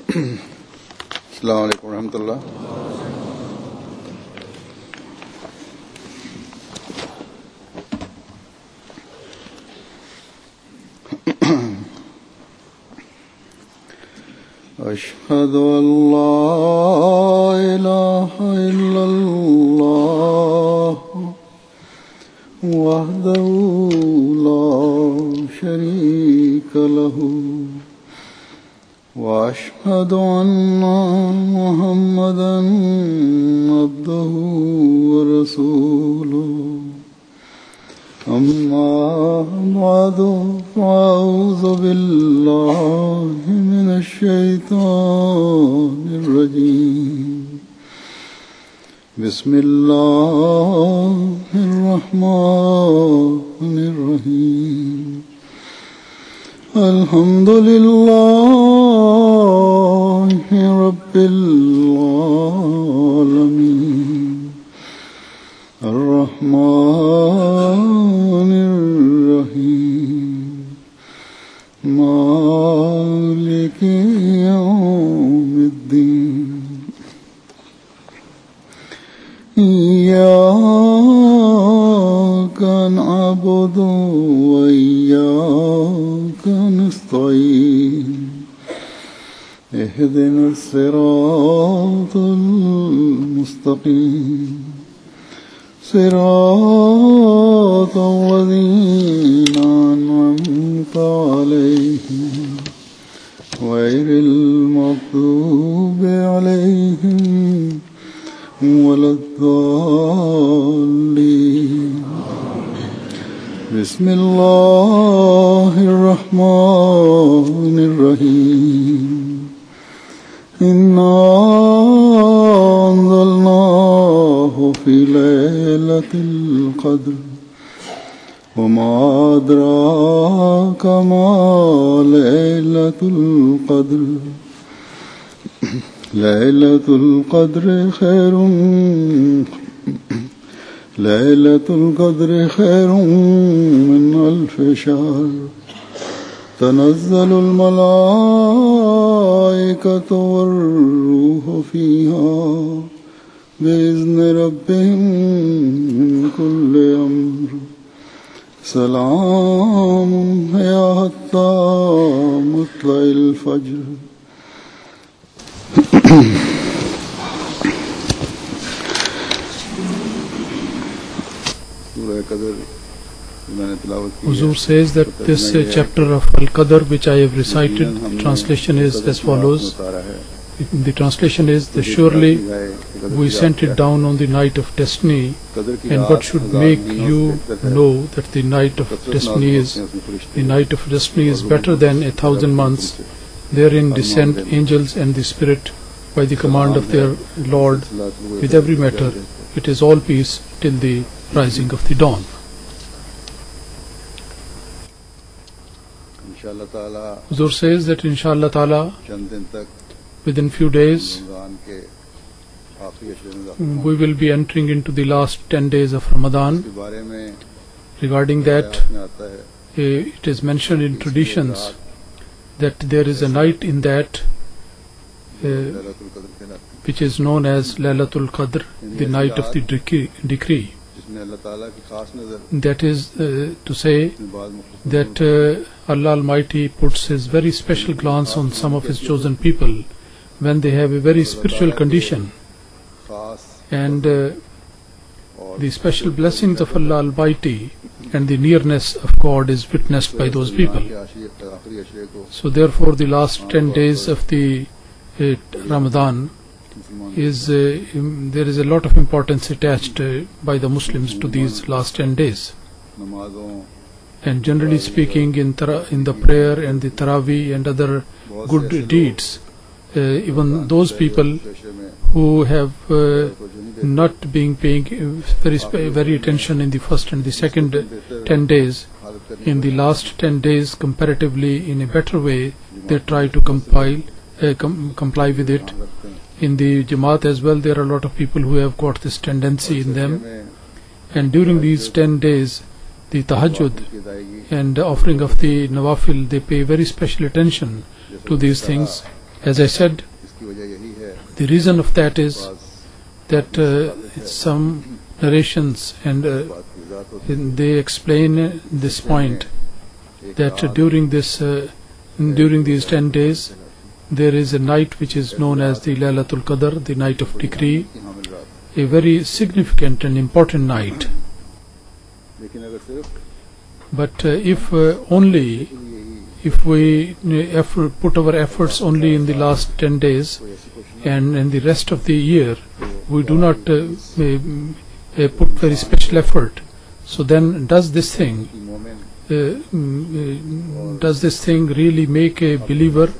अस्सलाम वालेकुम रहमतुल्लाह। अशहदु अल्ला इलाहा इल्लल्लाह वहदहु ला शरीक लहू वअशहदु अन्ना मुहम्मदन अब्दुहु व रसूलुहु अम्मा बादु फ़अऊज़ु बिल्लाहि मिनश शैतानिर रजीम। बिस्मिल्लाहिर रहमानिर रहीम। अल्हम्दुलिल्लाहि रब्बिल आलमीन अर्रहमानिर रहीम मालिकि यौमिद्दीन। इय्याका नअबुदु व इय्याका नस्तईन। इहदिनस सिरातल मुस्तकीम सिरातल लज़ीना अनअमता अलैहिम गैरिल मग़्दूबि अलैहिम वलद्दाल्लीन। बिस्मिल्लाहिर रहमानिर रहीम। इन्ना अंज़लनाहु फ़ी लैलतिल क़द्र वमा अदराका मा लैलतुल क़द्र। लैलतुल क़द्र खैरुम मिन अल्फ़ि शहर। तनज़्ज़लुल मलाइकतु वर्रूहु फ़ीहा बिइज़्नि रब्बिहिम मिन कुल्लि अम्र। सलामुन हिय हत्ता मत्लइल फ़ज्र। Huzur says that this chapter of Al-Qadr, which I have recited, the translation is as follows. The translation is that surely we sent it down on the night of destiny, and what should make you know that the night of destiny is better than 1,000 months. Therein descend angels and the Spirit by the command of their Lord with every matter. It is all peace till the rising of the dawn. Huzur says that inshallah ta'ala within few days we will be entering into the last 10 days of Ramadan. Regarding that, it is mentioned in traditions that there is a night in that which is known as Laylatul Qadr, the night of the decree. That is to say that Allah Almighty puts His very special glance on some of His chosen people when they have a very spiritual condition, and the special blessings of Allah Almighty and the nearness of God is witnessed by those people. So therefore the last 10 days of the Ramadan is there is a lot of importance attached by the Muslims to these last 10 days. And generally speaking, in the prayer and the Taraweeh and other good deeds, even those people who have not been paying very attention in the first and the second 10 days, in the last 10 days comparatively in a better way, they try to comply with it. In the Jamaat as well, there are a lot of people who have got this tendency in them, and during these 10 days, the Tahajjud and offering of the Nawafil, they pay very special attention to these things. As I said, इसकी वजह यही है the reason of that is that some narrations and बात की वजाहत होती they explain this point that during these 10 days there is a night which is known as the Laylatul Qadr, the night of decree, है हामिल रात a very significant and important night. लेकिन अगर सिर्फ But if we put our efforts only in the last 10 days कोई ऐसी कोशिश न and in the rest of the year we do not put very special effort, so then does this thing की मोमिन really make a believer,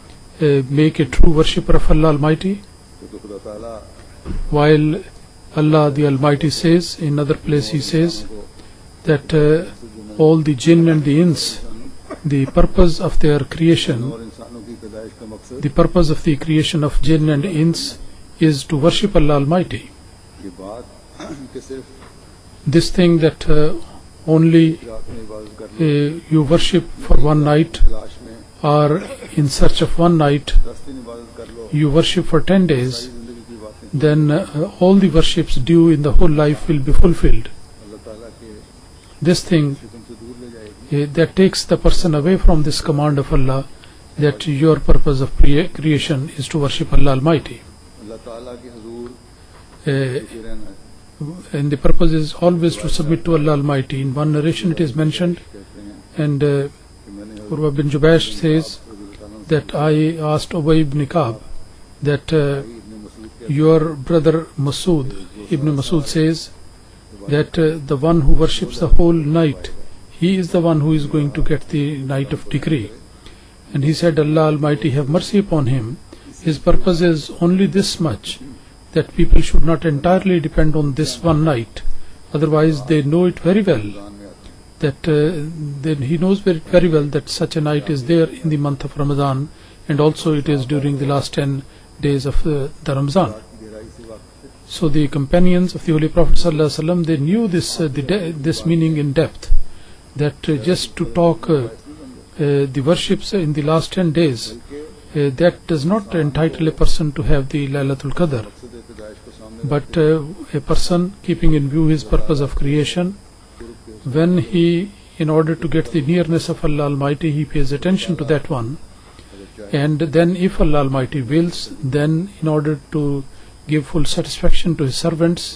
make a true worshipper of Allah Almighty? क्योंकि खुदा ताला While Allah the Almighty says, in another place He says that all the jinn and the ins, the purpose of their creation, और इंसानों की पैदाइश का मकसद the purpose of the creation of jinn and ins is to worship Allah Almighty. ये बात कि सिर्फ This thing that only रात में इबादत कर लो you worship for one night तलाश में or in search of one night 10 दिन इबादत कर लो you worship for 10 days, सारी जिंदगी की बातें then all the worships due in the whole life will be fulfilled. अल्लाह ताला के This thing से तुमसे दूर ले जाएगी that takes the person away from this command of Allah that your purpose of creation is to worship Allah Almighty. अल्लाह ताला के हुजूर Uh, के रहना है and the purpose is always to submit to Allah Almighty. In one narration it is mentioned, कहते हैं and कि मैंने Urwa bin Jubash says that I asked Ubay ibn Ka'b that इब्न मसूद के your brother Masood, Ibn Masood says that the one who worships the whole night, he is the one who is going to get the night of decree. And he said, Allah Almighty have mercy upon him. His purpose is only this much, that people should not entirely depend on this one night. Otherwise they know it very well, Quran में आता है that then he knows very well that such a night is there in the month of Ramadan, and also it is during the last 10 days of the Ramazan. रात की गहराई से वाकिफ थे So the companions of the Holy Prophet ﷺ, they knew this meaning in depth, that just to talk the worships in the last 10 days, that does not entitle a person to have the Laylatul Qadr. मकसद पैदाइश को सामने But a person keeping in view his purpose of creation, when he, in order to get the nearness of Allah Almighty, he pays attention to that one, and then if Allah Almighty wills, then in order to give full satisfaction to his servants,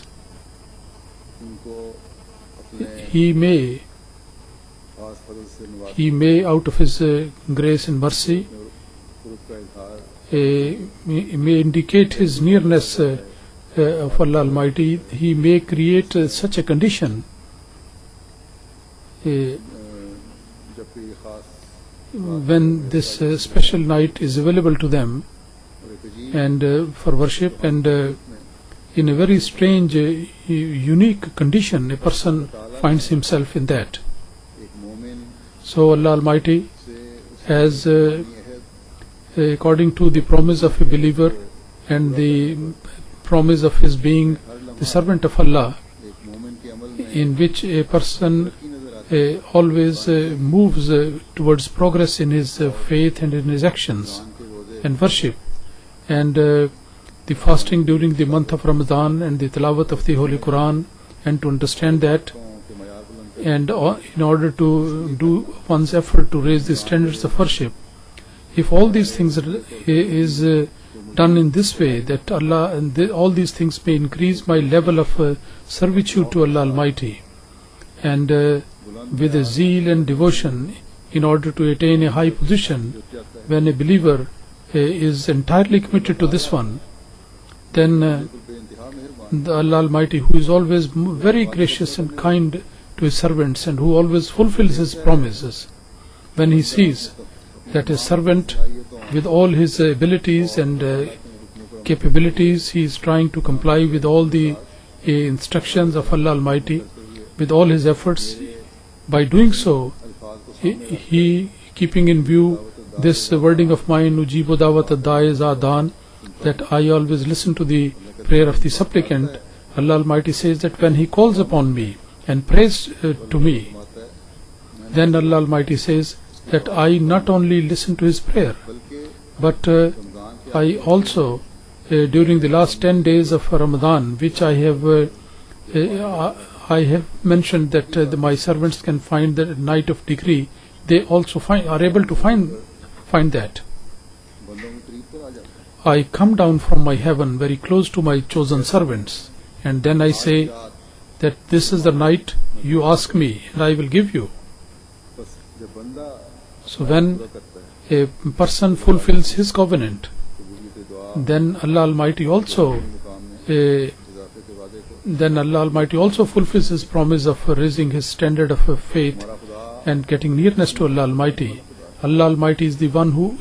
उनको अपने he may खास फजल से Nawaz out of his grace and mercy, कुर्ब का इजहार may indicate his nearness of Allah Almighty. He may create such a condition जब भी खास when this special night is available to them और एक अजीब and for worship, and in a very strange, unique condition a person finds himself in that. एक मोमिन So Allah Almighty से has Ahad according to the promise of a believer and the promise of his being the servant of Allah, एक मोमिन के अमल में in which a person की नजर आती always moves towards progress in his faith and in his actions है के रोजे and worship, and the fasting during the month of Ramadan and the tilawat of the Holy Quran, and to understand that, के मयार बुलंद कर and in order to do one's effort to raise the standards of worship. If all these things is done in this way, that Allah and all these things may increase my level of servitude to Allah Almighty, and with a zeal and devotion in order to attain a high position, when a believer is entirely committed to this one, then बेइंतहा मेहरबान the Allah Almighty, who is always very gracious and kind to his servants and who always fulfills his promises, when he sees that a servant with all his abilities and capabilities, he is trying to comply with all the instructions of Allah Almighty with all his efforts, by doing so he keeping in view this wording of mine, Ujibu dawat ad-da'i zadan, that I always listen to the prayer of the supplicant. Allah Almighty says that when he calls upon me and prays to me, then Allah Almighty says that I not only listen to his prayer, बल्कि but I also, during the last 10 days of Ramadan, which I have mentioned that my servants can find the night of decree, they also are able to find that. बंदों के करीब पर आ जाता I come down from my heaven very close to my chosen servants, and then I say that this is the night, you ask me and I will give you. है बस जब बंदा So when पूरा करता है a person fulfills his covenant, कबूलियत दुआ then Allah Almighty also मुकाम में uh, इजाफे के वादे को then Allah Almighty also fulfills His promise of raising His standard of faith हमारा खुदा and getting nearness to Allah Almighty. Allah Almighty is the one who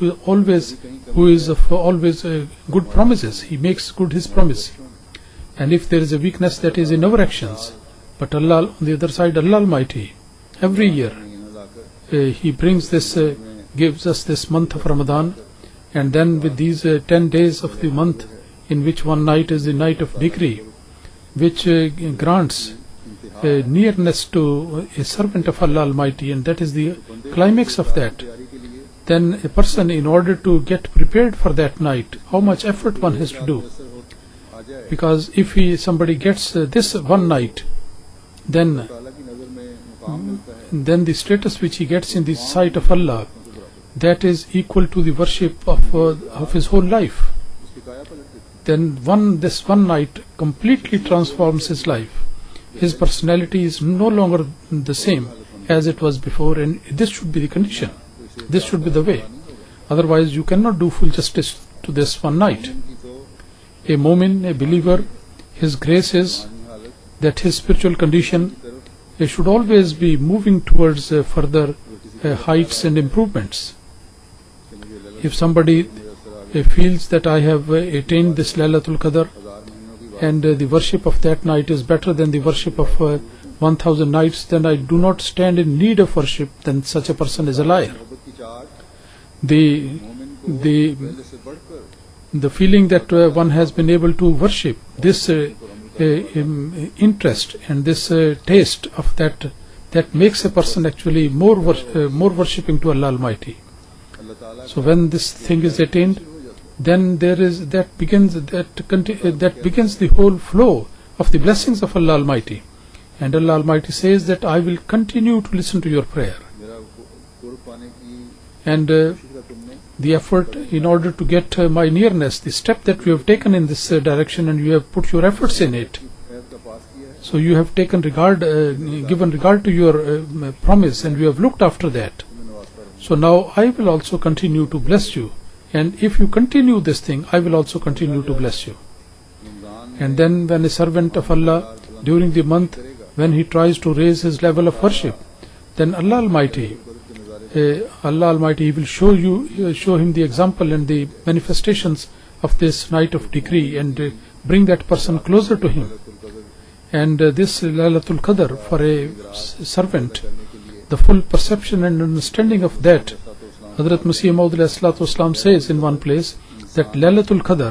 is of always good promises. He makes good His promise. And if there is a weakness, that is in our actions. But Allah, on the other side, Allah Almighty, every year महीना लाकर He brings this, gives us this month of Ramadan, and then with these 10 days of the month, in which one night is the night of decree, which grants nearness to a servant of Allah Almighty, and that is the climax of that. तैयारी के लिए Then a person, in order to get prepared for that night, how much effort one has to do. असर हो आ जाए Because if somebody gets this one night, then ताला की नजर में मुकाम मिलता है then the status which he gets in the sight of Allah, that is equal to the worship of his whole life. उसकी काया पलट देती Then this one night completely transforms his life. His personality is no longer the same as it was before, and this should be the condition. This should be the way. Otherwise, you cannot do full justice to this one night. है इनकी तो A mu'min, a believer, his grace is पानी हालत that his spiritual condition की तरफ should always be moving towards further heights and improvements. कि मुझे Lalat If somebody मेरा असर आ feels that I have attained this Laylatul Qadr, हजार महीनों की बात and the worship of that night is better than the worship of 1000 nights, then I do not stand in need of worship, then such a person is a liar. मोहब्बत की चाट The, मोमिन को the, पहले से बढ़कर the feeling that one has been able to worship, this interest and this taste of that makes a person actually more worshipping to Allah Almighty. अल्लाह ताला So when this thing is attained, then that begins the whole flow of the blessings of Allah Almighty. And Allah Almighty says that I will continue to listen to your prayer. मेरा कुर्ब पाने की And कोशिश का तुमने the effort in order to get my nearness, the step that you have taken in this direction, and you have put your efforts in it. App का pass किया है So you have taken regard, given regard to your promise, and you have looked after that. तुम्हें नवाजता रहूंगा So now I will also continue to bless you. And if you continue this thing, I will also continue to bless you. Ramzan And then when a servant of Allah, during the month, when he tries to raise his level of worship, then Allah Almighty, कुर्ब के नजारे He will show him the example and the manifestations of this night of decree, and bring that person closer to him. ललतुल कदर And this Laylatul Qadr for a servant, करने के लिए the full perception and understanding of that, सातो इस्लाम Hazrat Masih Maud alayhi salatu wasalam says in one place that Laylatul Qadr,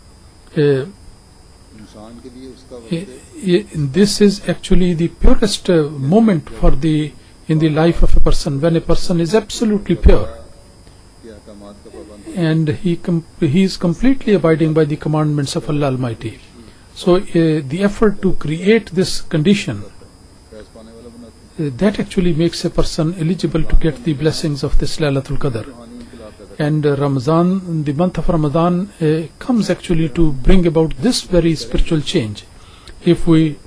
इंसान के लिए उसका वक्त this is actually the purest moment in the life of a person, when a person is absolutely pure के अहकामात का पाबंद and he is completely abiding by the commandments of Allah Almighty. So the effort to create this condition, Faiz पाने वाला बनाते that actually makes a person eligible to get the blessings of this Laylatul Qadr. रूहानी इनकलाब पैदा And Ramadan, the month of Ramadan, comes actually to bring about this very spiritual change. If we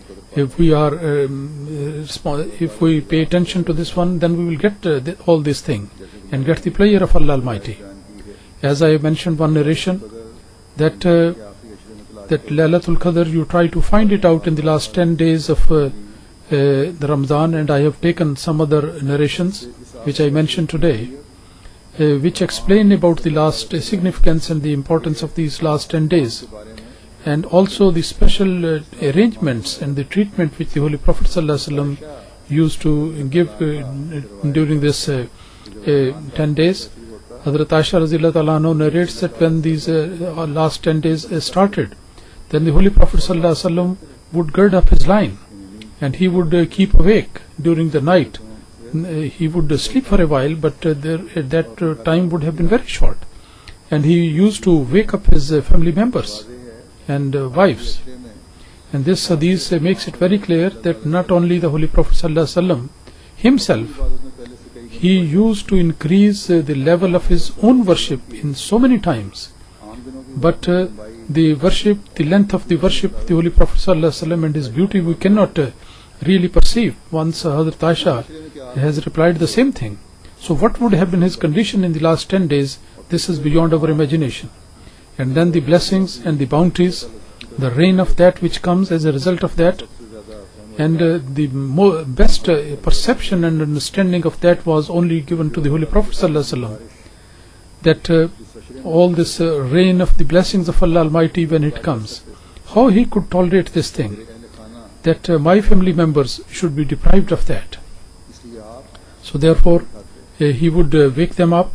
pay attention to this one, then we will get all these things and get the pleasure of Allah Almighty. बयान की है As I mentioned one narration, that कि आखिरी अशरे में तलाश that Laylatul Qadr, you try to find it out in the last 10 days of the Ramadan, and I have taken some other narrations which I mentioned today, which explain about the last significance and the importance of these last 10 days, के बारे में and also the special arrangements and the treatment which the Holy Prophet ﷺ used to give during this 10 days. Hazrat Aisha Radhiyallahu Ta'ala Anha narrates that when these last 10 days started, then the Holy Prophet ﷺ would gird up his line, and he would keep awake during the night. He would sleep for a while, but that time would have been very short. and he used to wake up his family members and wives. And this hadith makes it very clear that not only the Holy Prophet ﷺ himself, he used to increase the level of his own worship in so many times, but the worship, the length of the worship of the Holy Prophet ﷺ and his beauty we cannot really perceive. Once Hazrat Aisha has replied the same thing. So what would have been his condition in the last 10 days? This is beyond our imagination. And then the blessings and the bounties, the rain of that which comes as a result of that, and the best perception and understanding of that was only given to the Holy Prophet ﷺ, that all this rain of the blessings of Allah Almighty when it comes, how he could tolerate this thing, that my family members should be deprived of that. So therefore he would wake them up,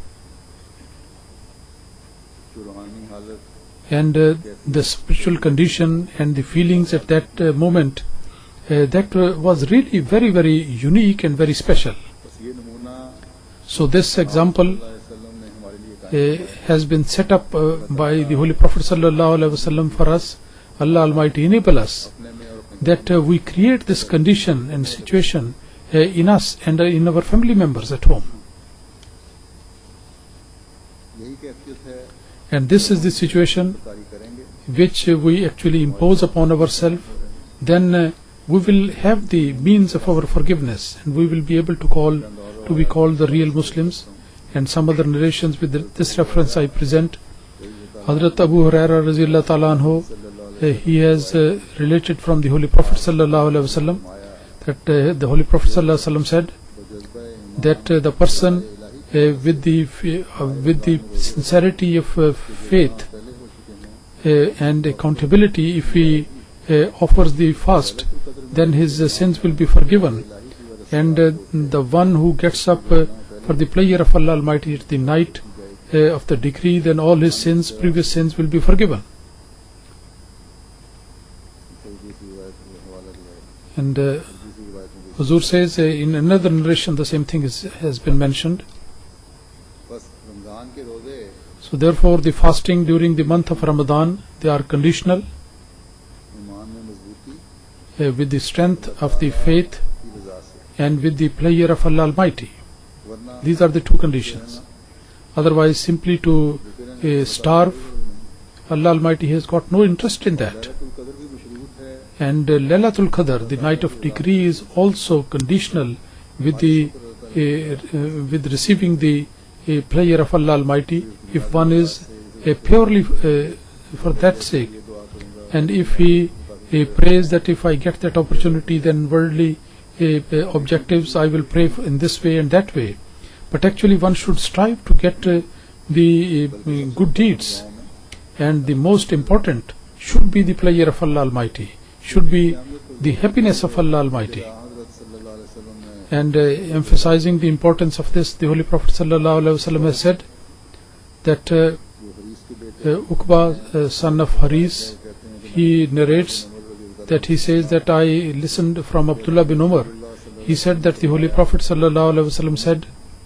and the spiritual condition and the feelings at that moment, that was really very, very unique and very special. So this example has been set up by the Holy Prophet ﷺ for us. Allah Almighty enable us that we create this condition and situation in us and in our family members at home. And this is the situation which we actually impose upon ourselves. Then we will have the means of our forgiveness, and we will be able to be called the real Muslims. And some other narrations with this reference I present. Hazrat Abu Huraira Radhiyallahu Ta'ala Anhu, he has related from the Holy Prophet Sallallahu Alaihi Wasallam that the Holy Prophet Sallallahu Alaihi Wasallam said that the person with the sincerity of faith and accountability, if he offers the fast, then his sins will be forgiven. And the one who gets up for the pleasure of Allah Almighty at the night of the decree, then all his sins, previous sins, will be forgiven. And Huzur says in another narration the same thing has been mentioned. So therefore the fasting during the month of Ramadan, they are conditional with the strength of the faith and with the pleasure of Allah Almighty. These are the two conditions. Otherwise, simply to starve, Allah Almighty has got no interest in that. And Laylatul Qadr, the night of decree, is also conditional with with receiving the pleasure of Allah Almighty, if one is purely for that sake, and if he prays that if I get that opportunity, then worldly objectives I will pray in this way and that way. But actually one should strive to get the good deeds, and the most important should be the pleasure of Allah Almighty, should be the happiness of Allah Almighty. And emphasizing the importance of this, the Holy Prophet ﷺ has said that Uqba, son of Haris, he narrates that he says that I listened from Abdullah bin Umar. He said that the Holy Prophet ﷺ said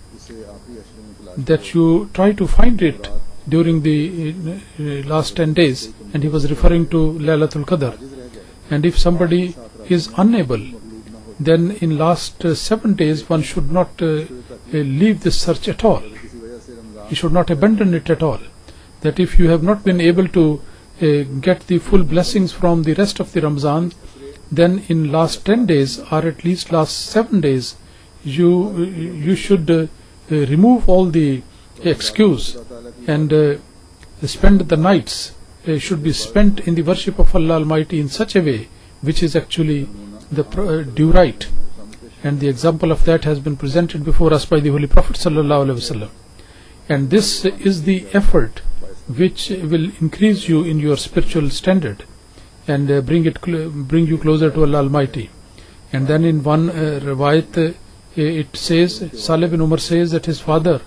that you try to find it during the last 10 days, and he was referring to Laylatul Qadr. And if somebody is unable, then in last 7 days one should not leave this search at all. He should not abandon it at all. That if you have not been able to get the full blessings from the rest of the Ramzan, then in last 10 days or at least last 7 days you should remove all the excuse and spend the nights should be spent in the worship of Allah Almighty in such a way which is actually the due right. And the example of that has been presented before us by the Holy Prophet Sallallahu Alaihi Wasallam. And this is the effort which will increase you in your spiritual standard and bring you closer to Allah Almighty. And then in one riwayat it says, Salih bin Umar says that his father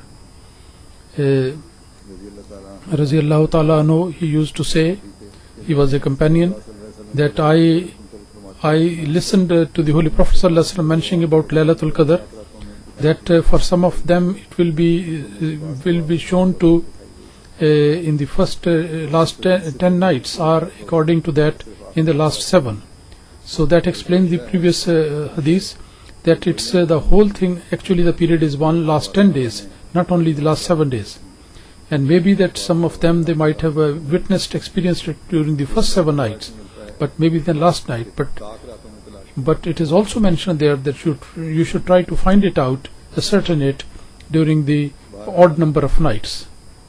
Raziyallahu Ta'ala Anhu, he used to say, he was a companion, that I listened to the Holy Prophet Sallallahu Alaihi Wasallam mentioning about Laylatul Qadr, that for some of them it will be shown to in the first last 10 nights are according to that in the last 7. So that explains the previous hadith, that it's the whole thing, actually the period is one last 10 days, not only the last 7 days. And maybe that some of them, they might have witnessed, experienced it during the first 7 nights, but maybe the last night. But it is also mentioned there that you should try to find it out, ascertain it during the odd number of nights.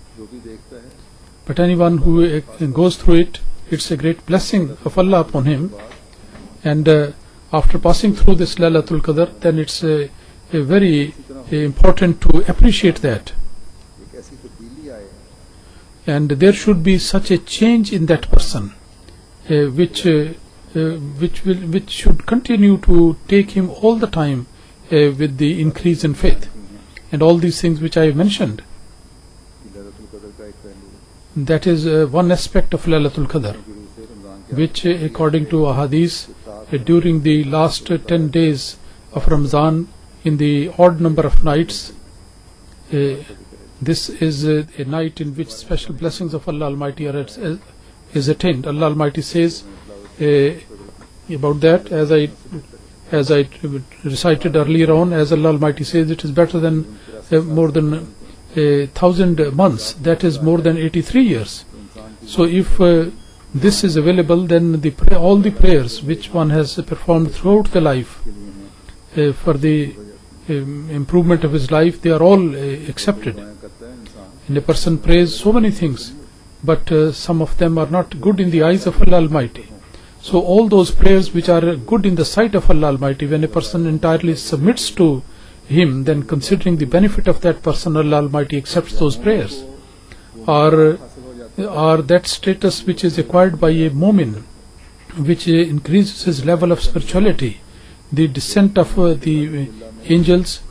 But anyone who goes through it, it's a great blessing of Allah upon him. And after passing through this Laylatul Qadr, then it's very important to appreciate that. And there should be such a change in that person, which should continue to take him all the time with the increase in faith. And all these things which I have mentioned, that is one aspect of Laylatul Qadr, which according to ahadith, during the last 10 days of Ramadan, in the odd number of nights, this is a night in which special blessings of Allah Almighty is attained. Allah Almighty says about that, as I recited earlier on, as Allah Almighty says, it is better than more than 1,000 months, that is more than 83 years. So if this is available, then all the prayers which one has performed throughout the life for the improvement of his life, they are all accepted. And a person prays so many things, but some of them are not good in the eyes of Allah Almighty. So all those prayers which are good in the sight of Allah Almighty, when a person entirely submits to Him, then considering the benefit of that person, Allah Almighty accepts those prayers. Or that status which is acquired by a mu'min, which increases his level of spirituality, the descent of the angels,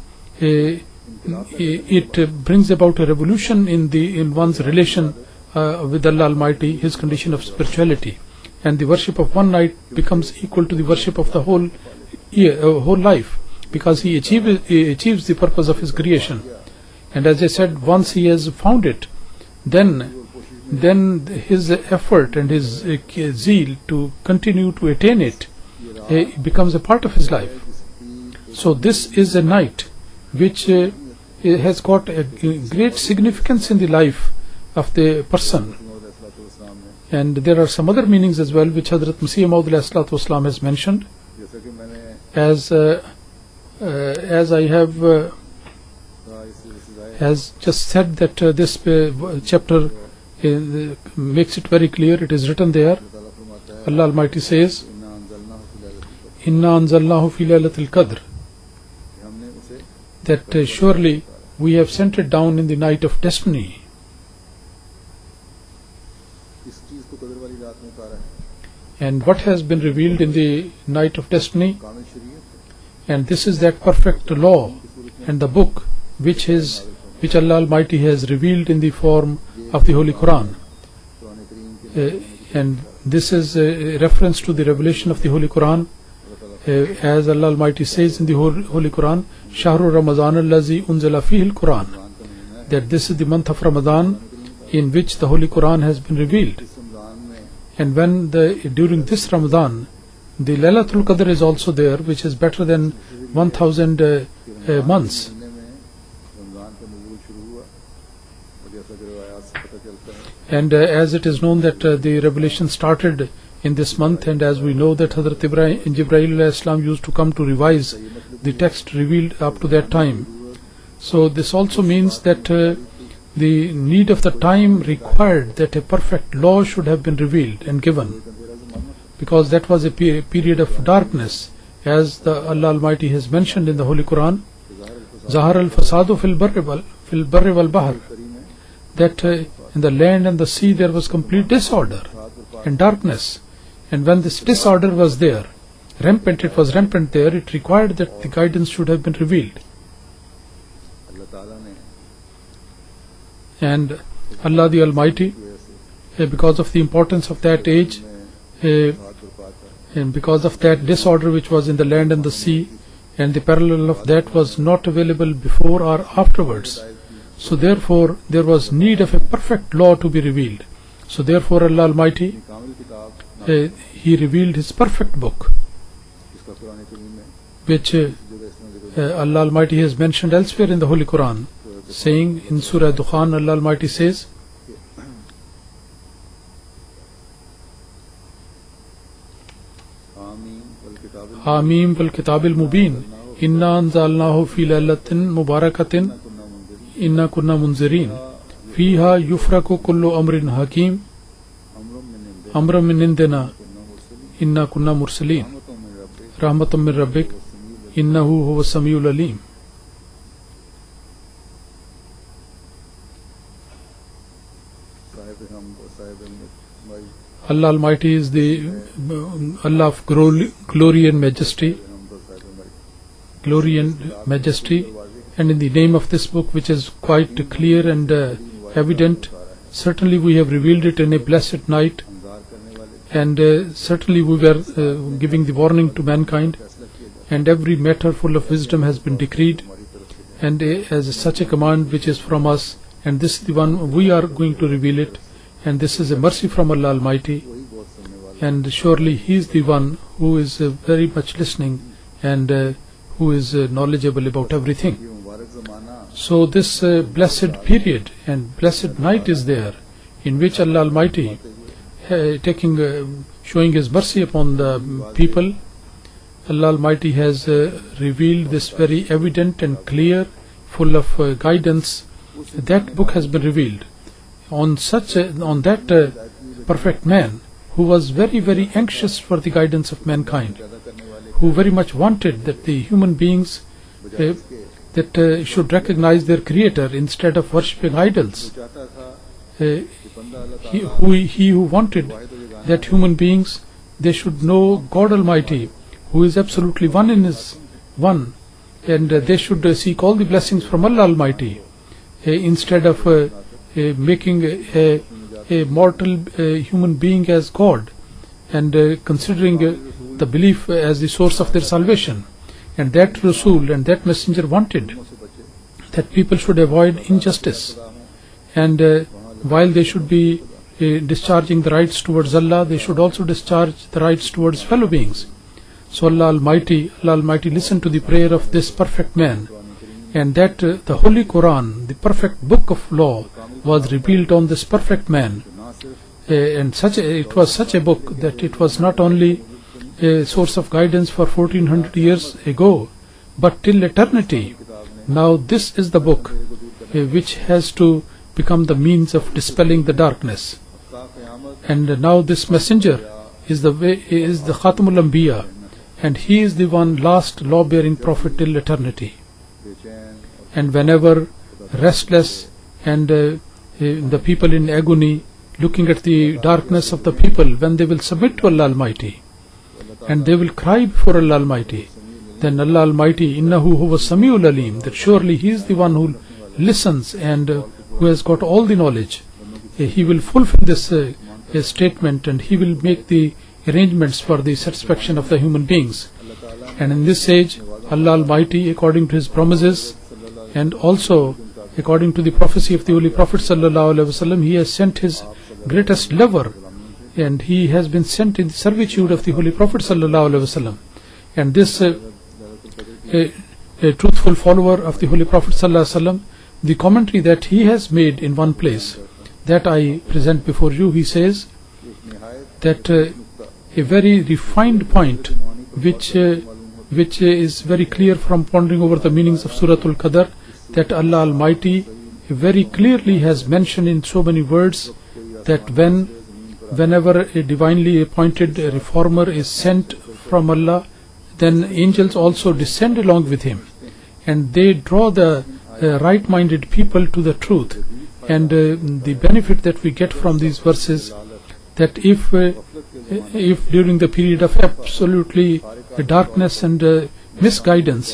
it brings about a revolution in one's relation with Allah Almighty, his condition of spirituality, and the worship of one night becomes equal to the worship of the whole life, because he achieves the purpose of his creation. And as I said, once he has found it, then his effort and his zeal to continue to attain it becomes a part of his life. So this is a night which has got a great significance in the life of the person. And there are some other meanings as well, which Hazrat Masih Maud has mentioned. As I have has just said that this chapter makes it very clear. It is written there. Allah Almighty says, Inna anzalnahu fi laylatil qadr, that surely we have sent it down in the night of destiny. And what has been revealed in the night of destiny? And this is that perfect law and the book which Allah Almighty has revealed in the form of the Holy Quran. And this is a reference to the revelation of the Holy Quran, as Allah Almighty says in the Holy Quran, Shahru Ramadan allazi unzila fihi al-Quran, that this is the month of Ramadan in which the Holy Quran has been revealed. And when during this Ramadan, the Laylatul Qadr is also there, which is better than 1,000 months. And as it is known that the revelation started in this month, and as we know that Hazrat Jibreel used to come to revise the text revealed up to that time. So this also means that the need of the time required that a perfect law should have been revealed and given, because that was a period of darkness, as Allah Almighty has mentioned in the Holy Quran, Zahar al-fasadu fil barri wal bahr, that in the land and the sea there was complete disorder and darkness. And when this disorder was there, it was rampant there, it required that the guidance should have been revealed. And Allah the Almighty, because of the importance of that age, and because of that disorder which was in the land and the sea, and the parallel of that was not available before or afterwards, So therefore there was need of a perfect law to be revealed. So therefore Allah Almighty, कामिल किताब He revealed His perfect book, जिसका कुरान करीम में which जगह इस तरह जिक्र Allah Almighty has mentioned elsewhere in the Holy Quran, saying in Surah Dukhan, Allah Almighty says, आमीन वल किताब Hamim wal kitabil mubin, inna anzalnahu fi laylatin mubarakatin, inna kunna munzirin, fiha yufraku kullu amrin hakim, amram min indina, inna kunna mursalin, rahmatum min rabbik, innahu huwa samiul alim. Sahib हम साहिब भाई Allah Almighty is the Allah of glory and majesty, हम तो साहिब भाई glory and majesty, and in the name of this book, which is quite clear and evident, certainly we have revealed it in a blessed night, इंतजार करने वाले and certainly we were giving the warning to mankind, फैसला किया जाए and every matter full of wisdom has been decreed, हमारी तरफ से and as such a command which is from us, and this is the one we are going to reveal it, and this is a mercy from Allah Almighty, वही बहुत सुनने वाले and surely He is the one who is very much listening and who is knowledgeable about everything. ये मुबारक ज़माना So this blessed period and blessed night is there, in which Allah Almighty, showing His mercy upon the people, Allah Almighty has revealed this very evident and clear, full of guidance. That book has been revealed on that perfect man who was very, very anxious for the guidance of mankind, पैदा करने वाले who very much wanted that the human beings that should recognize their creator instead of worshipping idols. चाहता था Uh, कि बंदा अल्लाह ताला he who wanted that human beings, they should know God Almighty, who is absolutely one in His one, and they should seek all the blessings from Allah Almighty, instead of making a mortal human being as God, and considering the belief as the source of their salvation. And that Rasul and that messenger wanted से बचे that people should avoid injustice, and while they should be discharging the rights towards Allah, they should also discharge the rights towards fellow beings. So Allah Almighty listened to the prayer of this perfect man, and that the Holy Quran, the perfect book of law, was revealed on this perfect man, ना सिर्फ and it was such a book that it was not only a source of guidance for 1400 years ago, but till eternity. Now this is the book which has to become the means of dispelling the darkness. का क़यामत And now this messenger is the Khatamul Anbiya, and he is the one last law-bearing prophet till eternity. बेचैन और And whenever restless and the people in agony, looking at the darkness of the people, when they will submit to Allah Almighty and they will cry before Allah Almighty, then Allah Almighty, innahu huwa samiul alim, that surely He is the one who listens and who has got all the knowledge. He will fulfill this statement, and He will make the arrangements for the satisfaction of the human beings. And in this age, Allah Almighty, according to His promises and also according to the prophecy of the Holy Prophet sallallahu alaihi wasallam, He has sent His greatest lover, and he has been sent in the servitude of the Holy Prophet sallallahu alaihi wasallam. And this a truthful follower of the Holy Prophet sallallahu alaihi wasallam, the commentary that he has made in one place, that I present before you, he says that a very refined point, which is very clear from pondering over the meanings of Suratul Qadr, that Allah Almighty very clearly has mentioned in so many words that whenever a divinely appointed reformer is sent from Allah, then angels also descend along with him, and they draw the right-minded people to the truth. And the benefit that we get from these verses, that if during the period of absolutely darkness and misguidance,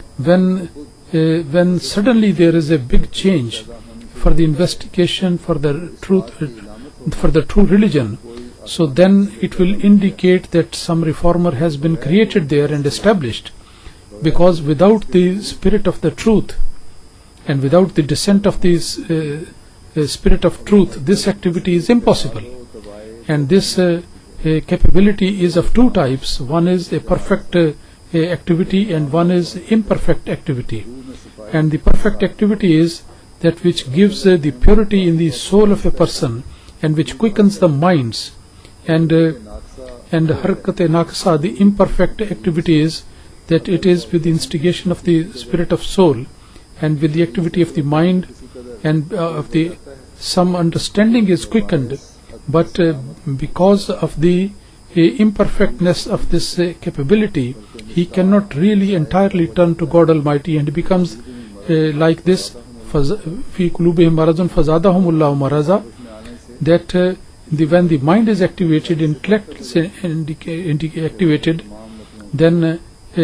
when suddenly there is a big change for the investigation for the true religion, so then it will indicate that some reformer has been created there and established, because without the spirit of the truth, and without the descent of this spirit of truth, this activity is impossible. And this capability is of two types. One is a perfect activity, and one is imperfect activity. And the perfect activity is that which gives the purity in the soul of a person, and which quickens the minds. And harkat-e naqsa, the imperfect activity, is that it is with the instigation of the spirit of soul, and with the activity of the mind, and of the some understanding is quickened, but because of the imperfectness of this capability, he cannot really entirely turn to God Almighty, and he becomes like this, fi qulubihim maradun fazadahumullahu marada, that when the mind is activated, intellect is activated, then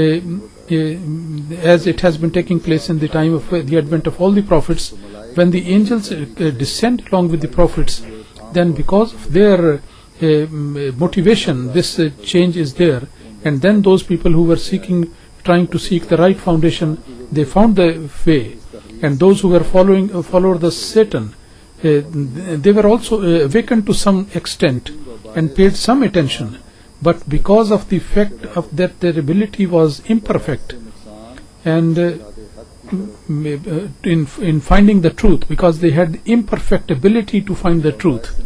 as it has been taking place in the time of the advent of all the prophets, when the angels descend along with the prophets, then because of their motivation, this change is there. And then those people who were trying to seek the right foundation, they found the way. And those who were followed the Satan, they were also awakened to some extent and paid some attention. But because of the fact of that their ability was imperfect, and in finding the truth, because they had imperfect ability to find the truth.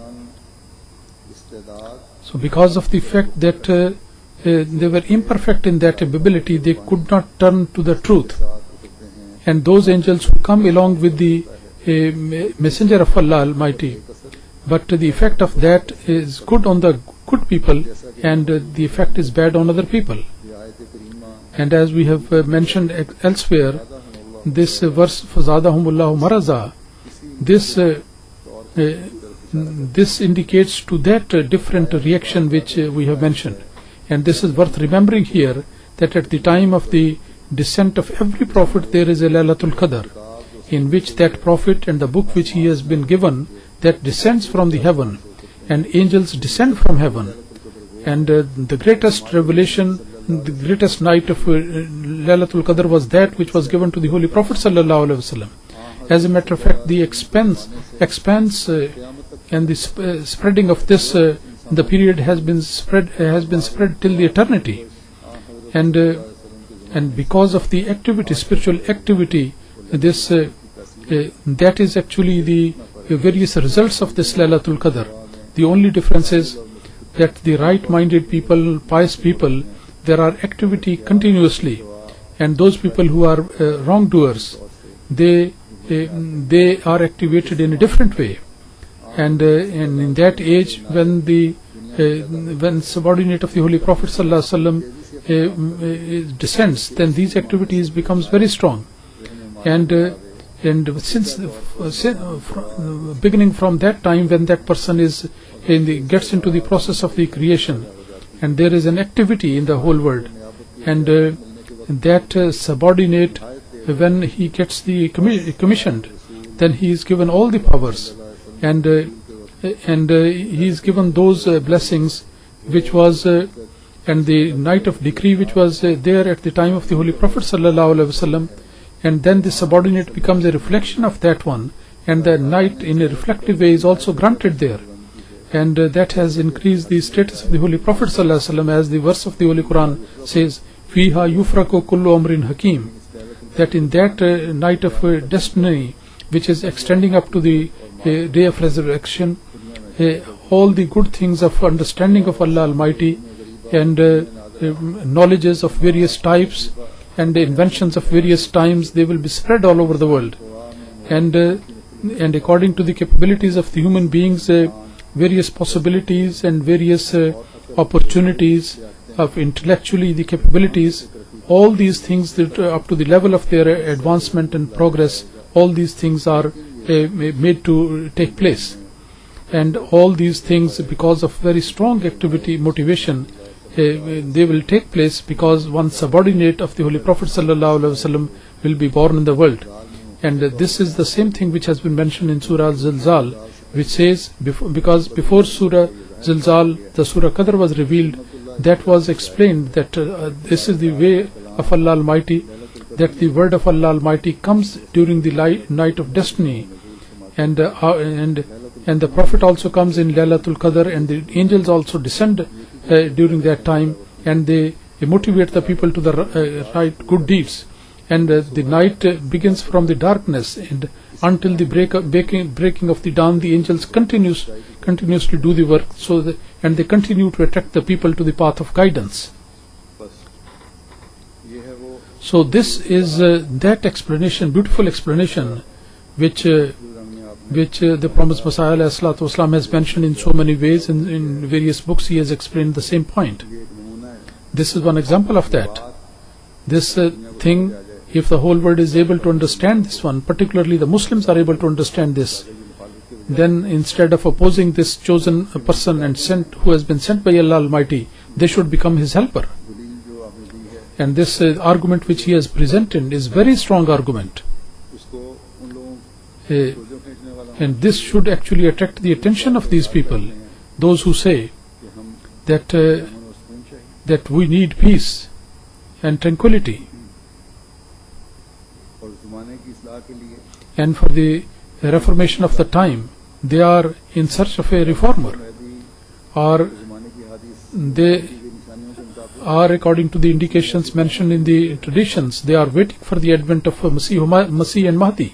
So because of the fact that they were imperfect in that ability, they could not turn to the truth. And those angels who come along with the messenger of Allah Almighty, but the effect of that is good on the good people, and the effect is bad on other people. And as we have mentioned elsewhere, this verse fazadahumullahu maraza, this indicates to that different reaction which we have mentioned. And this is worth remembering here, that at the time of the descent of every prophet there is a Laylatul Qadr, in which that prophet and the book which he has been given, that descends from the heaven, and angels descend from heaven. And the greatest revelation, the greatest night of Laylatul Qadr was that which was given to the Holy Prophet sallallahu alaihi wasallam. As a matter of fact, the expanse and the spreading of this, the period has been spread till the eternity. And because of the activity, spiritual activity, this that is actually the various results of this Laylatul Qadr. The only difference is that the right-minded people, pious people, there are activity continuously, and those people who are wrongdoers, they are activated in a different way. And in that age, when subordinate of the Holy Prophet sallallahu alaihi wasallam descends, then these activities becomes very strong. And since beginning from that time, when that person gets into the process of the creation, and there is an activity in the whole world, and that subordinate, when he gets the commissioned, then he is given all the powers, and he is given those blessings which was and the night of decree which was there at the time of the Holy Prophet sallallahu alaihi wasallam. And then the subordinate becomes a reflection of that one, and the night in a reflective way is also granted there. And that has increased the status of the Holy Prophet sallallahu alaihi wasallam, as the verse of the Holy Quran says, "Fiha yufraku kullu amrin hakim," that in that night of destiny, which is extending up to the day of resurrection, all the good things of understanding of Allah Almighty, and knowledges of various types, and the inventions of various times, they will be spread all over the world. And according to the capabilities of the human beings, various possibilities and various opportunities of intellectually the capabilities, all these things that up to the level of their advancement and progress, all these things are made to take place. And all these things, because of very strong activity, motivation, they will take place, because one subordinate of the Holy Prophet sallallahu alaihi wasallam will be born in the world. And this is the same thing which has been mentioned in Surah Zilzal, which says, because before Surah Zilzal, the Surah Qadr was revealed, that was explained that this is the way of Allah Almighty, that the word of Allah Almighty comes during the night of destiny, and the Prophet also comes in Laylatul Qadr, and the angels also descend during that time, and they motivate the people to the right good deeds. And the night begins from the darkness, and until the breaking of the dawn, the angels continuously do the work, and they continue to attract the people to the path of guidance. So this is that explanation, beautiful explanation, which the promised Messiah ﷺ has mentioned in so many ways. In various books he has explained the same point. This is one example of that. This thing, if the whole world is able to understand this one, particularly the Muslims are able to understand this, then instead of opposing this chosen person and who has been sent by Allah Almighty, they should become his helper. And this argument which he has presented is very strong argument. And this should actually attract the attention of these people, those who say that we need peace and tranquility, and for the reformation of the time they are in search of a reformer, or they are, according to the indications mentioned in the traditions, they are waiting for the advent of Masih and Mahdi.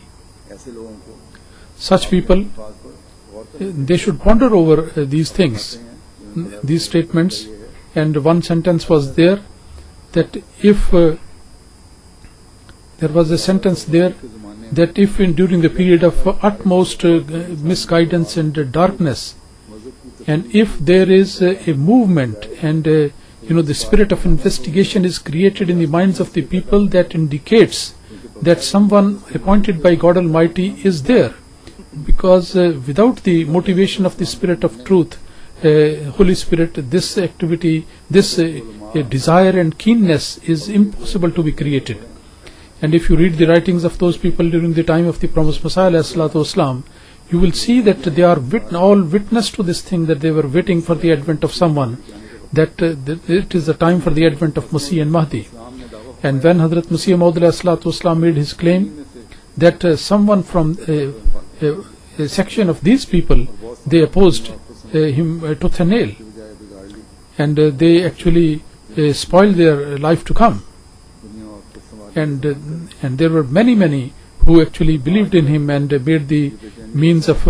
Such people, they should ponder over these things, these statements. And one sentence was there, that if there was a sentence there, that if during the period of utmost misguidance and darkness, and if there is a movement and the spirit of investigation is created in the minds of the people, that indicates that someone appointed by God Almighty is there, because without the motivation of the spirit of truth, Holy Spirit, this activity, this desire and keenness is impossible to be created. And if you read the writings of those people during the time of the promised Messiah ﷺ, you will see that they are all witness to this thing, that they were waiting for the advent of someone, that it is the time for the advent of Masih and Mahdi. And when Hazrat Masih Maud ﷺ made his claim, that someone from a section of these people, they opposed him tooth and nail, and they actually spoiled their life to come. And there were many who actually believed in him and made the means of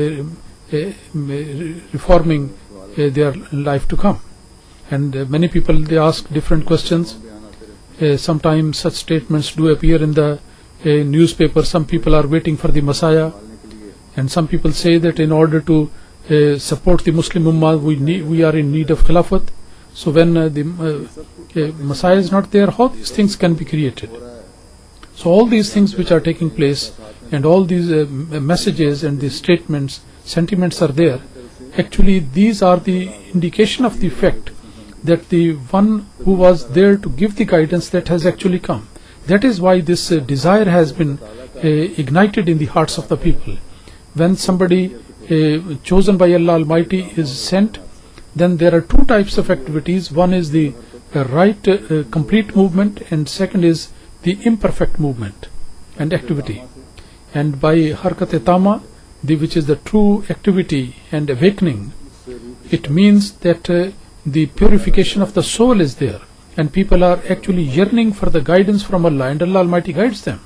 reforming their life to come. And many people, they ask different questions. Sometimes such statements do appear in the newspaper. Some people are waiting for the Messiah, and some people say that in order to support the Muslim Ummah, we are in need of Khilafat. So when the Messiah is not there, how these things can be created? So all these things which are taking place, and all these messages and these statements, sentiments are there. Actually, these are the indication of the fact that the one who was there to give the guidance, that has actually come. That is why this desire has been ignited in the hearts of the people. When somebody chosen by Allah Almighty is sent, then there are two types of activities. One is the right complete movement, and second is the imperfect movement and activity. And by Harkat-e-Tama, which is the true activity and awakening, it means that the purification of the soul is there, and people are actually yearning for the guidance from Allah, and Allah Almighty guides them.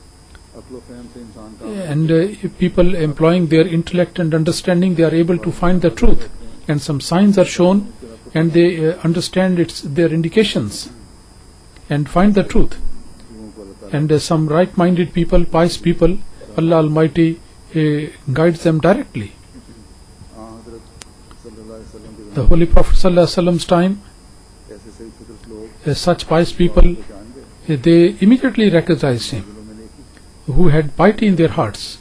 And if people employing their intellect and understanding, they are able to find the truth, and some signs are shown, and they understand their indications and find the truth. And some right-minded people, pious people, Allah Almighty guides them directly. The Holy Prophet ﷺ's time, such pious people, they immediately recognized him, who had piety in their hearts.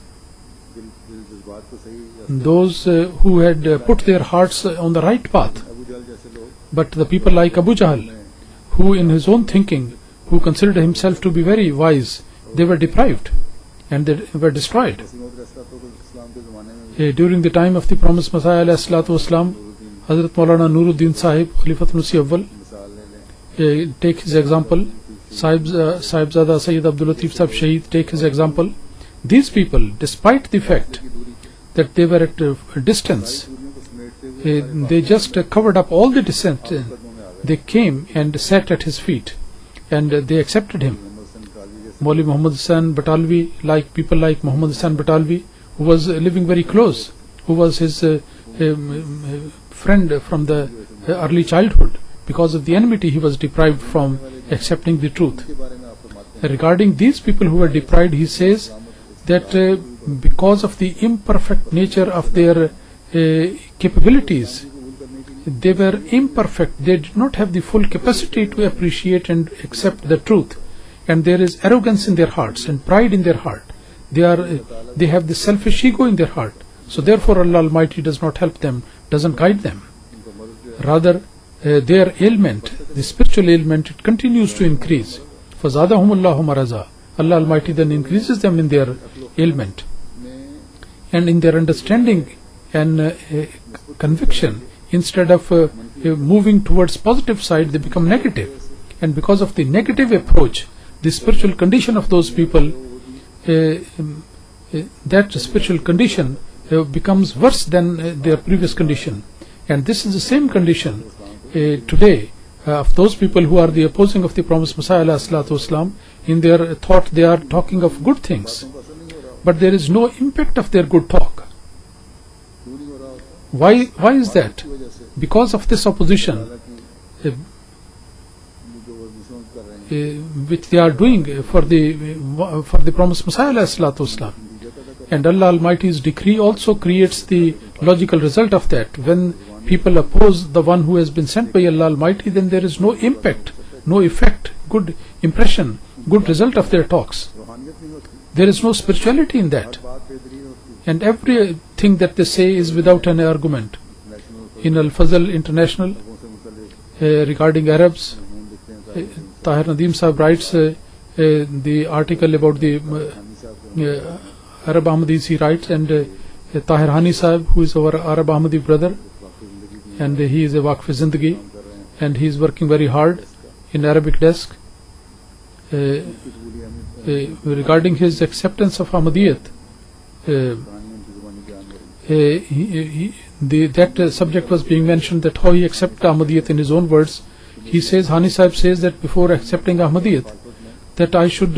Those who had put their hearts on the right path. But the people like Abu Jahl, who in his own thinking, who considered himself to be very wise, they were deprived and they were destroyed. During the time of the promised Messiah ﷺ, Hazrat Maulana Nuruddin Sahib, Khalifatul Masih Awwal, take his example. Sahibzada Sayyid Abdul Latif Sahib Shaheed take his example. These people, despite the fact that they were at a distance, they just covered up all the dissent. They came and sat at his feet and they accepted him. Maulvi Muhammad Hassan Batalvi, like people like Muhammad Hassan Batalvi, who was living very close, who was his friend from the early childhood. Because of the enmity, he was deprived from accepting the truth. Regarding these people who were deprived, he says that because of the imperfect nature of their capabilities, they were imperfect. They did not have the full capacity to appreciate and accept the truth. And there is arrogance in their hearts and pride in their heart. They have the selfish ego in their heart. So therefore Allah Almighty does not help them, doesn't guide them. Rather, their ailment, the spiritual ailment, it continues to increase. فَزَادَهُمُ اللَّهُ مَرَضًا. Allah Almighty then increases them in their ailment. And in their understanding and conviction, instead of moving towards positive side, they become negative. And because of the negative approach, the spiritual condition of those people, that spiritual condition becomes worse than their previous condition. And this is the same condition today of those people who are the opposing of the promised Messiah ﷺ. In their thought they are talking of good things, but there is no impact of their good talk. Why is that? Because of this opposition which they are doing for the promised Messiah ﷺ. And Allah Almighty's decree also creates the logical result of that. When people oppose the one who has been sent by Allah Almighty, then there is no impact, no effect, good impression, good result of their talks. There is no spirituality in that. And everything that they say is without an argument. In Al-Fazl International, regarding Arabs, Tahir Nadeem Sahib writes the article about the Arab Ahmadis, he writes, and Tahir Hani Sahib, who is our Arab Ahmadi brother, and he is a Waqf Zindagi, and he is working very hard in Arabic desk regarding his acceptance of Ahmadiyyat. That subject was being mentioned, that how he accepted Ahmadiyyat in his own words. He says, Hani Sahib says that before accepting Ahmadiyyat, that I should,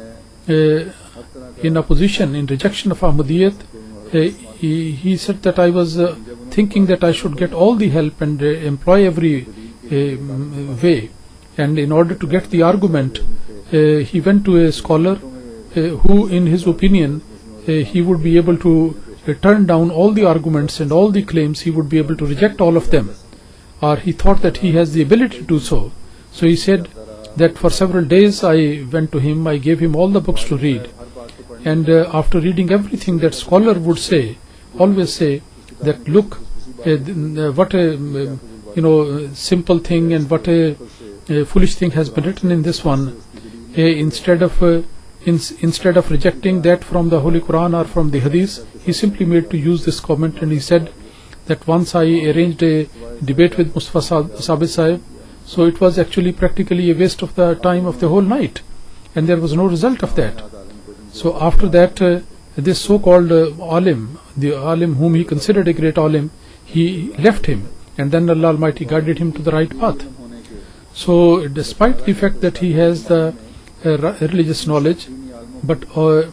in opposition, in rejection of Ahmadiyyat, he said that I was thinking that I should get all the help and employ every way. And in order to get the argument, he went to a scholar who, in his opinion, he would be able to turn down all the arguments and all the claims. He would be able to reject all of them. Or he thought that he has the ability to do so. So he said that for several days I went to him, I gave him all the books to read. And after reading everything that scholar would say, always say that look, what a simple thing and what a foolish thing has been written in this one. Instead of rejecting that from the Holy Quran or from the Hadith, he simply made to use this comment, and he said that once I arranged a debate with Mustafa Sabit Sahib, so it was actually practically a waste of the time of the whole night, and there was no result of that. So after that, this so-called alim, the alim whom he considered a great alim, he left him, and then Allah Almighty guided him to the right path. So despite the fact that he has the religious knowledge, but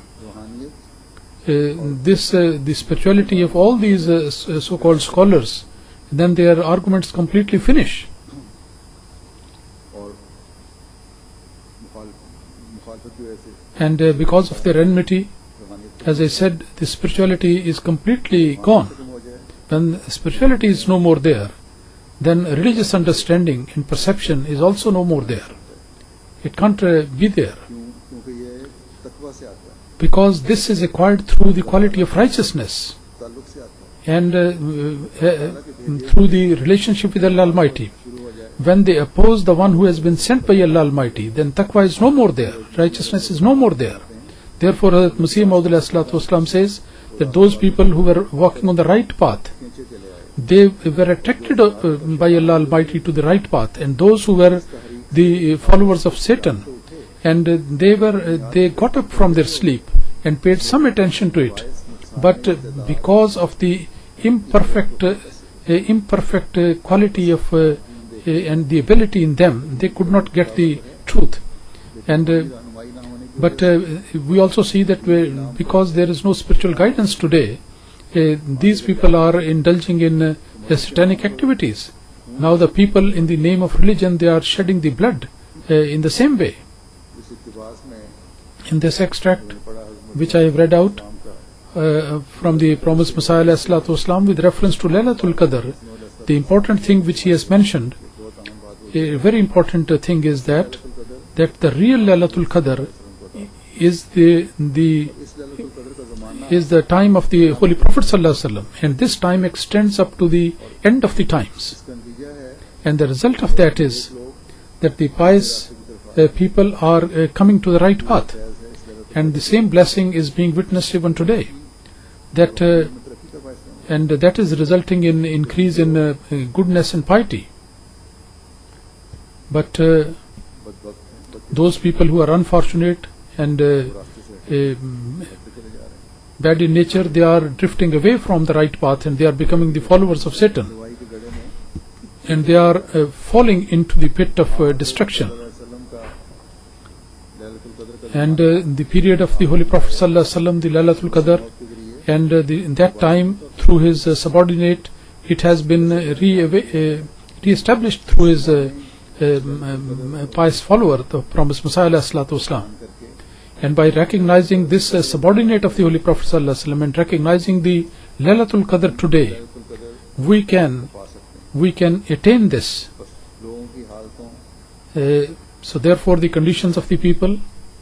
the spirituality of all these so-called scholars, then their arguments completely finish. And because of their enmity, as I said, the spirituality is completely gone. When spirituality is no more there, then religious understanding and perception is also no more there. It can't be there. Because this is acquired through the quality of righteousness and through the relationship with Allah Almighty. When they oppose the one who has been sent by Allah Almighty, then taqwa is no more there, righteousness is no more there. Therefore Hazrat Masih Maud says that those people who were walking on the right path, they were attracted by Allah Almighty to the right path, and those who were the followers of Satan, and they got up from their sleep and paid some attention to it, but because of the imperfect quality of and the ability in them, they could not get the truth. And but we also see that because there is no spiritual guidance today, these people are indulging in satanic activities. Now the people, in the name of religion, they are shedding the blood in the same way. In this extract, which I have read out from the promised Messiah ﷺ with reference to Laylatul Qadr, the important thing which he has mentioned, a very important thing is that the real Laylatul Qadr is the time of the Holy Prophet ﷺ, and this time extends up to the end of the times. And the result of that is that the pious people are coming to the right path, and the same blessing is being witnessed even today. And that is resulting in increase in goodness and piety. But those people who are unfortunate and bad in nature, they are drifting away from the right path, and they are becoming the followers of Satan, and they are falling into the pit of destruction. And the period of the Holy Prophet ﷺ, the Laylatul Qadr, and in that time, through his subordinate, it has been re-established through his pious follower, the promised Messiah ﷺ. And by recognizing this subordinate of the Holy Prophet ﷺ and recognizing the Laylatul Qadr today, we can attain this. So therefore the conditions of the people,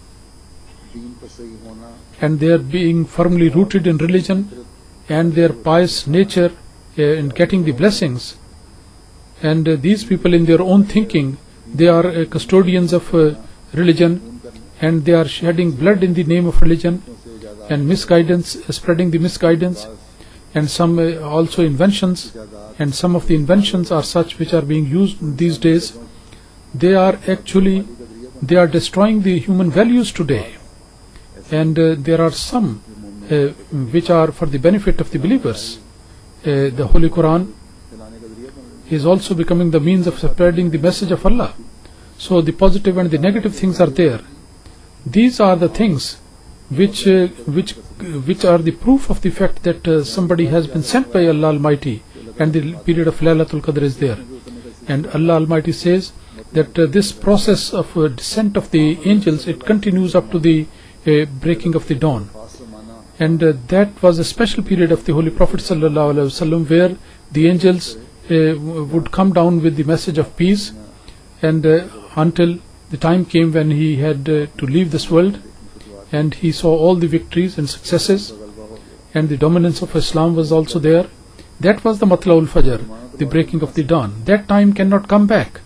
and their being firmly rooted in religion, and their pious nature in getting the blessings, and these people in their own thinking, they are custodians of religion, and they are shedding blood in the name of religion, and misguidance, spreading the misguidance, and some also inventions, and some of the inventions are such which are being used these days. They are destroying the human values today, and there are some which are for the benefit of the believers. The Holy Quran is also becoming the means of spreading the message of Allah. So the positive and the negative things are there. These are the things which are the proof of the fact that somebody has been sent by Allah Almighty, and the period of Laylatul Qadr is there. And Allah Almighty says that this process of descent of the angels, it continues up to the breaking of the dawn. And that was a special period of the Holy Prophet ﷺ, where the angels would come down with the message of peace, and until the time came when he had to leave this world, and he saw all the victories and successes, and the dominance of Islam was also there. That was the Matla'ul Fajr, the breaking of the dawn. That time cannot come back.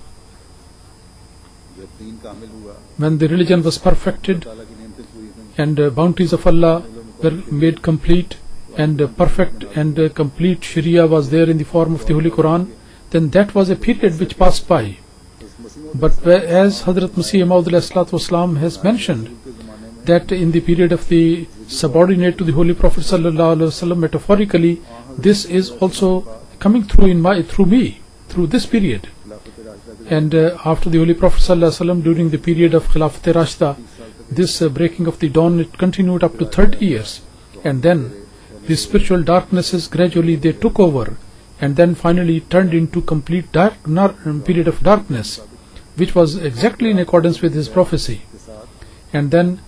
When the religion was perfected, and bounties of Allah were made complete, and perfect and complete Sharia was there in the form of the Holy Quran, then that was a period which passed by. But as Hazrat Masih Maud has mentioned, that in the period of the subordinate to the Holy Prophet ﷺ, metaphorically, this is also coming through me, through this period. And after the Holy Prophet ﷺ, during the period of Khilafat Rashida, this breaking of the dawn, it continued up to 30 years. And then the spiritual darknesses gradually they took over, and then finally turned into complete period of darkness, which was exactly in accordance with his prophecy. And then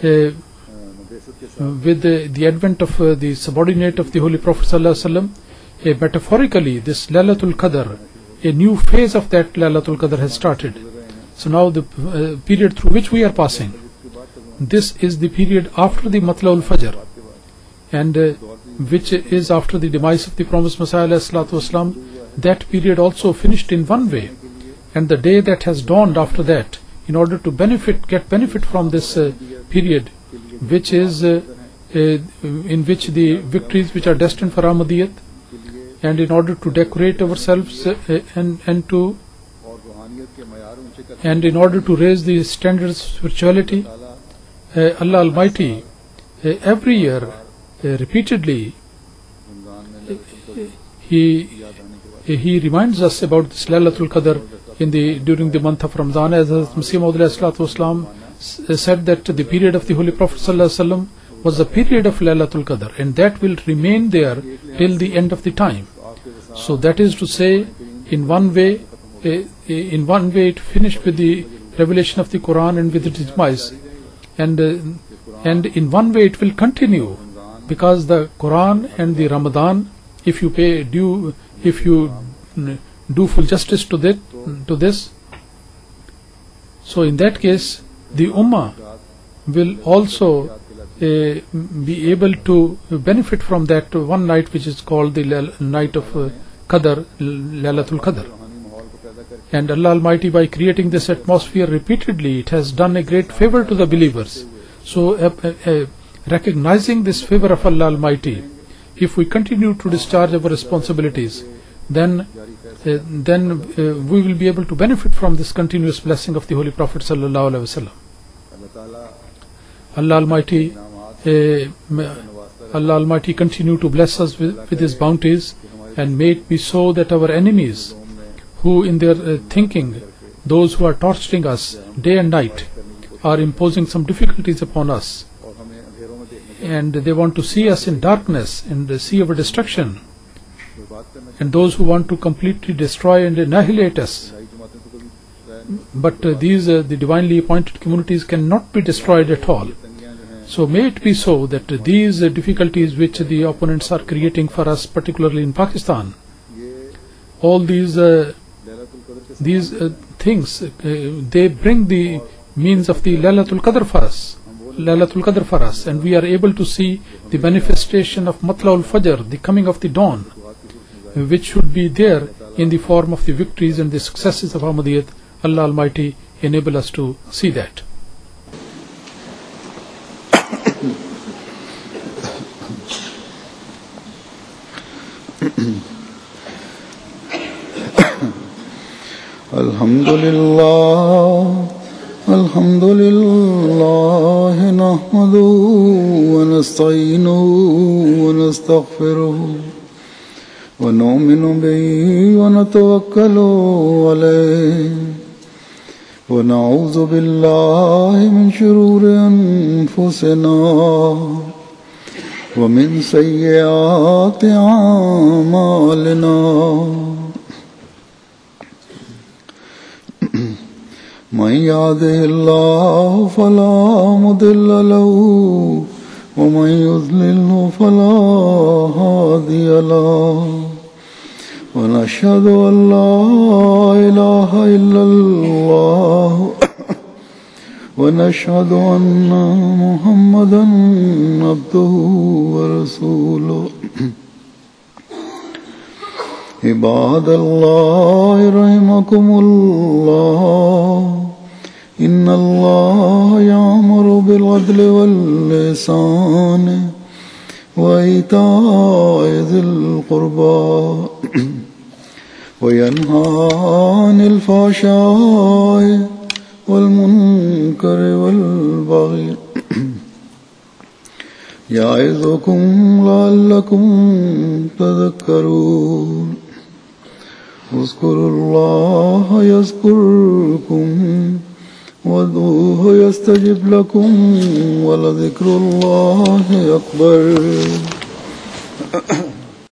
with the advent of the subordinate of the Holy Prophet ﷺ, metaphorically this Laylatul Qadr, a new phase of that Laylatul Qadr has started. So now the period through which we are passing, this is the period after the Matla'ul Fajr, and which is after the demise of the promised Messiah ﷺ. That period also finished in one way, and the day that has dawned after that, in order to get benefit from this period, which is in which the victories which are destined for Ahmadiyyat, and in order to decorate ourselves and to And in order to raise the standards of spirituality, Allah Almighty every year repeatedly He reminds us about this Laylatul Qadr during the month of Ramadan, as Masih Maud said that the period of the Holy Prophet ﷺ was the period of Laylatul Qadr, and that will remain there till the end of the time. So that is to say, in one way it finished with the revelation of the Quran and with its demise, and in one way it will continue, because the Quran and the Ramadan, if you do full justice to this, so in that case the Ummah will also be able to benefit from that one night, which is called the night of Qadr, Laylatul Qadr. And Allah Almighty, by creating this atmosphere repeatedly, it has done a great favor to the believers. So recognizing this favor of Allah Almighty, if we continue to discharge our responsibilities, then we will be able to benefit from this continuous blessing of the Holy Prophet sallallahu alaihi wasallam. Allah Almighty continue to bless us with His bounties, and may it be so that our enemies, who in their thinking, those who are torturing us day and night, are imposing some difficulties upon us, and they want to see us in darkness and see our destruction, and those who want to completely destroy and annihilate us. But the divinely appointed communities cannot be destroyed at all. So may it be so that these difficulties which the opponents are creating for us, particularly in Pakistan, all these things, they bring the means of the Laylatul Qadr for us, and we are able to see the manifestation of Matla'ul Fajr, the coming of the dawn, which should be there in the form of the victories and the successes of Ahmadiyyat. Allah Almighty enable us to see that. Alhamdulillah nahmaduhu wa nasta'inuhu wa nastaghfiruhu wa nu'minu bihi wa natawakkalu alayhi wa na'udhu billahi min shururi anfusina wa min sayyiati a'malina. من يهده الله فلا مضل له ومن يضلله فلا هادي له ونشهد أن لا إله إلا الله ونشهد أن محمدا عبده ورسوله. عباد الله رحمكم الله إن الله يأمر بالعدل والإحسان وإيتاء ذي القربى وينهى عن الفحشاء والمنكر والبغي يعظكم لعلكم تذكرون. اذكروا الله يذكركم وادعوه يستجب لكم ولذكر الله أكبر.